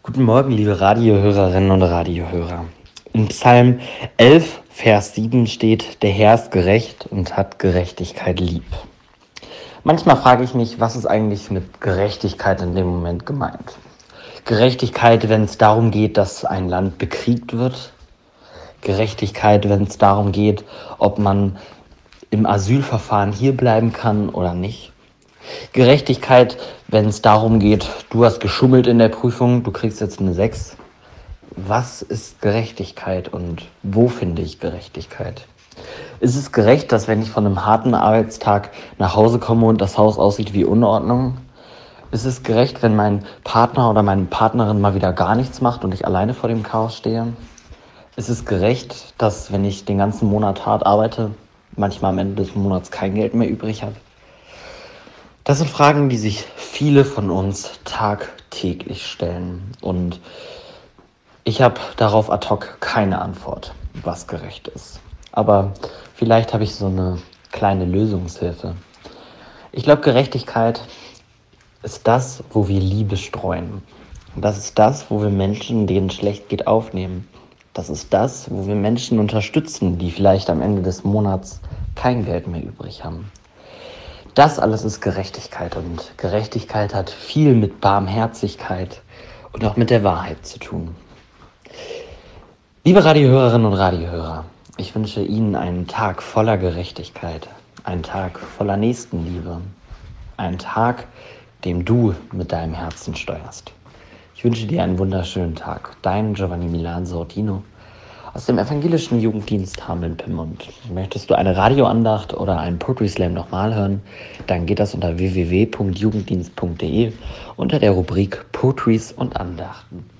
Guten Morgen, liebe Radiohörerinnen und Radiohörer. In Psalm 11, Vers 7 steht: Der Herr ist gerecht und hat Gerechtigkeit lieb. Manchmal frage ich mich, was ist eigentlich mit Gerechtigkeit in dem Moment gemeint? Gerechtigkeit, wenn es darum geht, dass ein Land bekriegt wird? Gerechtigkeit, wenn es darum geht, ob man im Asylverfahren hier bleiben kann oder nicht? Gerechtigkeit, wenn es darum geht, du hast geschummelt in der Prüfung, du kriegst jetzt eine 6. Was ist Gerechtigkeit und wo finde ich Gerechtigkeit? Ist es gerecht, dass wenn ich von einem harten Arbeitstag nach Hause komme und das Haus aussieht wie Unordnung? Ist es gerecht, wenn mein Partner oder meine Partnerin mal wieder gar nichts macht und ich alleine vor dem Chaos stehe? Ist es gerecht, dass wenn ich den ganzen Monat hart arbeite, manchmal am Ende des Monats kein Geld mehr übrig habe? Das sind Fragen, die sich viele von uns tagtäglich stellen. Und ich habe darauf ad hoc keine Antwort, was gerecht ist. Aber vielleicht habe ich so eine kleine Lösungshilfe. Ich glaube, Gerechtigkeit ist das, wo wir Liebe streuen. Und das ist das, wo wir Menschen, denen es schlecht geht, aufnehmen. Das ist das, wo wir Menschen unterstützen, die vielleicht am Ende des Monats kein Geld mehr übrig haben. Das alles ist Gerechtigkeit, und Gerechtigkeit hat viel mit Barmherzigkeit und auch mit der Wahrheit zu tun. Liebe Radiohörerinnen und Radiohörer, ich wünsche Ihnen einen Tag voller Gerechtigkeit, einen Tag voller Nächstenliebe, einen Tag, dem du mit deinem Herzen steuerst. Ich wünsche dir einen wunderschönen Tag. Dein Giovanni Milan Sortino aus dem evangelischen Jugenddienst Hameln-Pyrmont. Möchtest du eine Radioandacht oder einen Poetry Slam nochmal hören, dann geht das unter www.jugenddienst.de unter der Rubrik Poetries und Andachten.